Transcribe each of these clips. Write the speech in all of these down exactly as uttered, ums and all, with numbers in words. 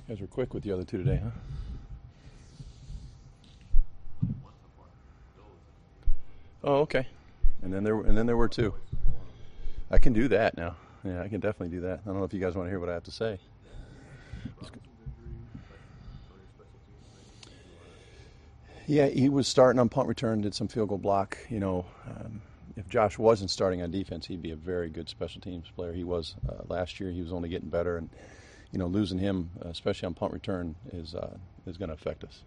You guys were quick with the other two today, huh? Oh, okay. And then there were, and then there were two. I can do that now. Yeah, I can definitely do that. I don't know if you guys want to hear what I have to say. Yeah, he was starting on punt return, did some field goal block. You know, um, if Josh wasn't starting on defense, he'd be a very good special teams player. He was uh, last year. He was only getting better, and you know, losing him, uh, especially on punt return, is uh, is going to affect us.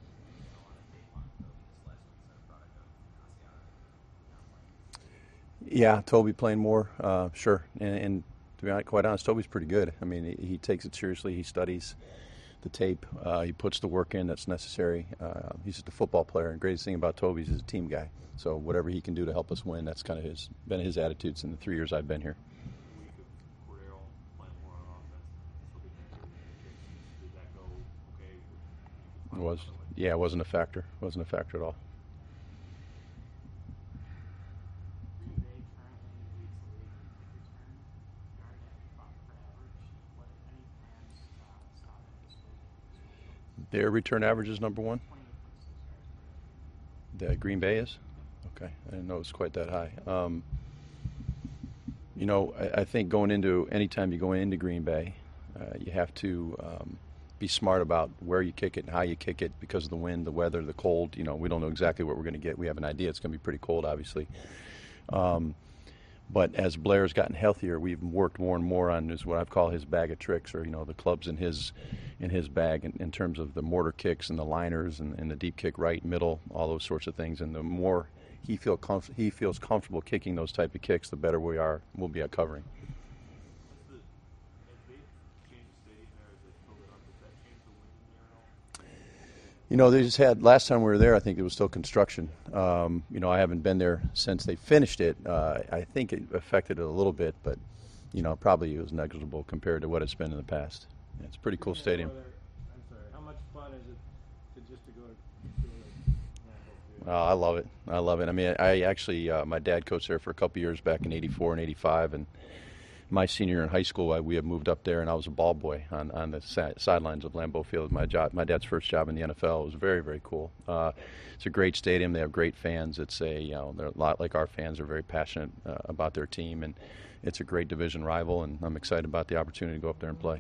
Yeah, Toby playing more, uh, sure. And, and to be quite honest, Toby's pretty good. I mean, he, he takes it seriously. He studies the tape. Uh, he puts the work in that's necessary. Uh, he's just a football player. And the greatest thing about Toby is he's a team guy. So whatever he can do to help us win, that's kind of his been his attitudes in the three years I've been here. It was, yeah, it wasn't a factor. It wasn't a factor at all. Their return average is number one? The Green Bay is? Okay, I didn't know it was quite that high. Um, you know, I, I think going into, anytime you go into Green Bay, uh, you have to um, be smart about where you kick it and how you kick it because of the wind, the weather, the cold. You know, we don't know exactly what we're going to get. We have an idea it's going to be pretty cold, obviously. Um, But as Blair's gotten healthier, we've worked more and more on his, what I call his bag of tricks, or you know, the clubs in his in his bag in, in terms of the mortar kicks and the liners and, and the deep kick right, middle, all those sorts of things. And the more he feel comf- he feels comfortable kicking those type of kicks, the better we are. We'll be at covering. You know, they just had, last time we were there, I think it was still construction. Um, you know, I haven't been there since they finished it. Uh, I think it affected it a little bit, but, you know, probably it was negligible compared to what it's been in the past. Yeah, it's a pretty cool stadium. I'm sorry, how much fun is it to just to go to, Oh, I love it. I love it. I mean, I actually, uh, my dad coached there for a couple years back in eighty-four and eighty-five, and my senior year in high school, I, we had moved up there, and I was a ball boy on, on the sa- sidelines of Lambeau Field. My job, my dad's first job in the N F L. It was very, very cool. Uh, it's a great stadium. They have great fans. It's a, you know, they're a lot like our fans. Are very passionate uh, about their team, and it's a great division rival. And I'm excited about the opportunity to go up there and play.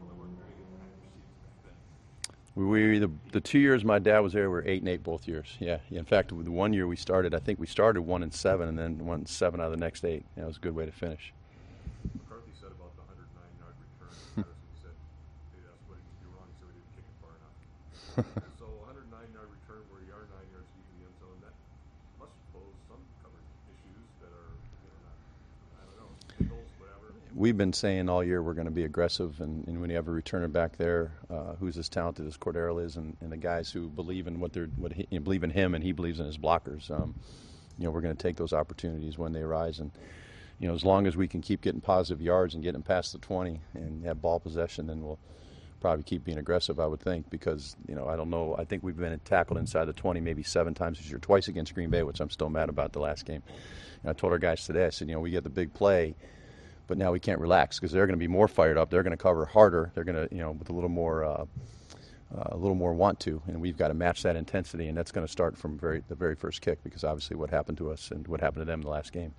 We the the two years my dad was there, we were eight and eight both years. Yeah. yeah. In fact, the one year we started, I think we started one and seven, and then won seven out of the next eight. Yeah, it was a good way to finish. McCarthy said about the one hundred nine yard return. Patterson said, hey, that's what he could do wrong. He said we didn't kick it far enough. So one hundred nine yard return where you are nine yards deep in the end zone, that must pose some coverage issues that are, you know, not, I don't know, singles, whatever. We've been saying all year we're going to be aggressive, and, and when you have a returner back there uh, who's as talented as Cordero is, and, and the guys who believe in what they're, what he, you know, believe in him, and he believes in his blockers, um, you know, we're going to take those opportunities when they arise. And you know, as long as we can keep getting positive yards and getting past the twenty and have ball possession, then we'll probably keep being aggressive, I would think, because, you know, I don't know. I think we've been tackled inside the twenty maybe seven times this year, twice against Green Bay, which I'm still mad about the last game. And I told our guys today, I said, you know, we get the big play, but now we can't relax because they're going to be more fired up. They're going to cover harder. They're going to, you know, with a little more uh, uh, a little more want to, and we've got to match that intensity, and that's going to start from very the very first kick because obviously what happened to us and what happened to them in the last game.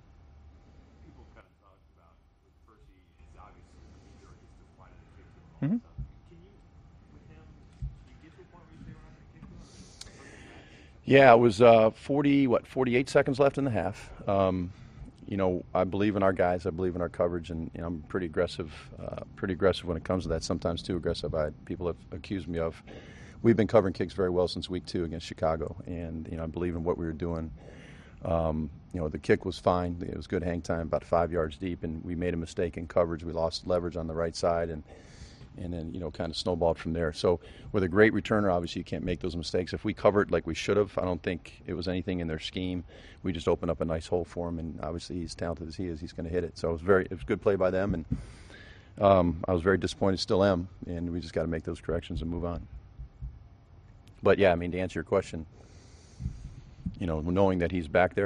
Mm-hmm. Can you, with him, you get to a point where you say we're not going to kick him? Yeah, it was uh, forty, what, forty-eight seconds left in the half. Um, you know, I believe in our guys. I believe in our coverage, and you know, I'm pretty aggressive, uh, pretty aggressive when it comes to that. Sometimes too aggressive. I, people have accused me of. We've been covering kicks very well since week two against Chicago, and you know, I believe in what we were doing. Um, you know, the kick was fine. It was good hang time, about five yards deep, and we made a mistake in coverage. We lost leverage on the right side, and. and then, you know, kind of snowballed from there. So with a great returner, obviously you can't make those mistakes. If we covered like we should have, I don't think it was anything in their scheme. We just opened up a nice hole for him, and obviously he's talented as he is, he's going to hit it. So it was very, it was a good play by them, and um, I was very disappointed, still am, and we just got to make those corrections and move on. But yeah, I mean, to answer your question, you know, knowing that he's back there,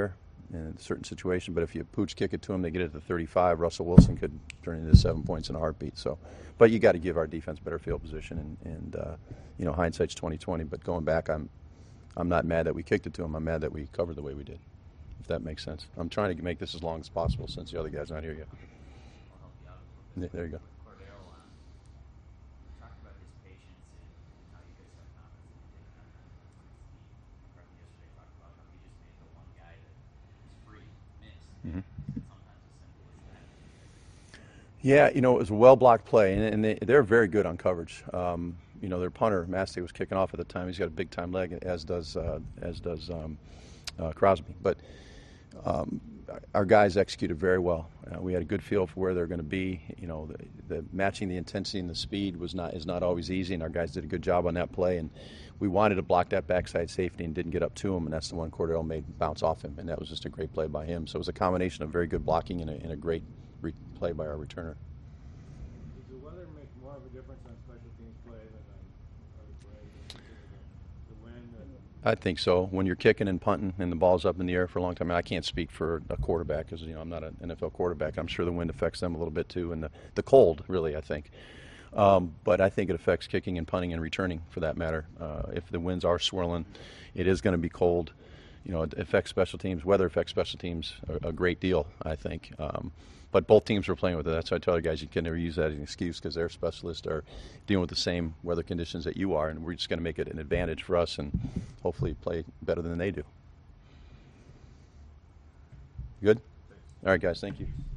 in a certain situation. But if you pooch kick it to them, they get it to thirty-five. Russell Wilson could turn it into seven points in a heartbeat. So, but you got to give our defense better field position, and, and uh, you know, hindsight's twenty twenty. But going back, I'm I'm not mad that we kicked it to them. I'm mad that we covered the way we did. If that makes sense. I'm trying to make this as long as possible since the other guy's not here yet. Yeah, there you go. Cordero, um, talked about his patience and, and how you guys have confidence in taking on that speed. Correct, yesterday talked about how he just made the one guy that was free miss. Mm-hmm. Is it sometimes as simple as that? Yeah, you know, it was a well-blocked play, and, and they, they're very good on coverage. Um, you know, their punter, Masty, was kicking off at the time. He's got a big-time leg, as does uh, as does um, uh, Crosby. But um, our guys executed very well. Uh, we had a good feel for where they're going to be. You know, the, the matching the intensity and the speed was not is not always easy, and our guys did a good job on that play. And we wanted to block that backside safety and didn't get up to him, and that's the one Cordero made bounce off him, and that was just a great play by him. So it was a combination of very good blocking and a, and a great re- play by our returner. Does the weather make more of a difference on special teams play than on other plays? The, the wind and I think so. When you're kicking and punting and the ball's up in the air for a long time, I, mean, I can't speak for a quarterback because you know I'm not an N F L quarterback. I'm sure the wind affects them a little bit too, and the, the cold really, I think. Um, but I think it affects kicking and punting and returning for that matter. Uh, if the winds are swirling, it is going to be cold. You know, it affects special teams. Weather affects special teams a, a great deal, I think. Um, but both teams were playing with it. That's why I tell you guys you can never use that as an excuse because their specialists are dealing with the same weather conditions that you are, and we're just going to make it an advantage for us and hopefully play better than they do. Good? All right, guys. Thank you.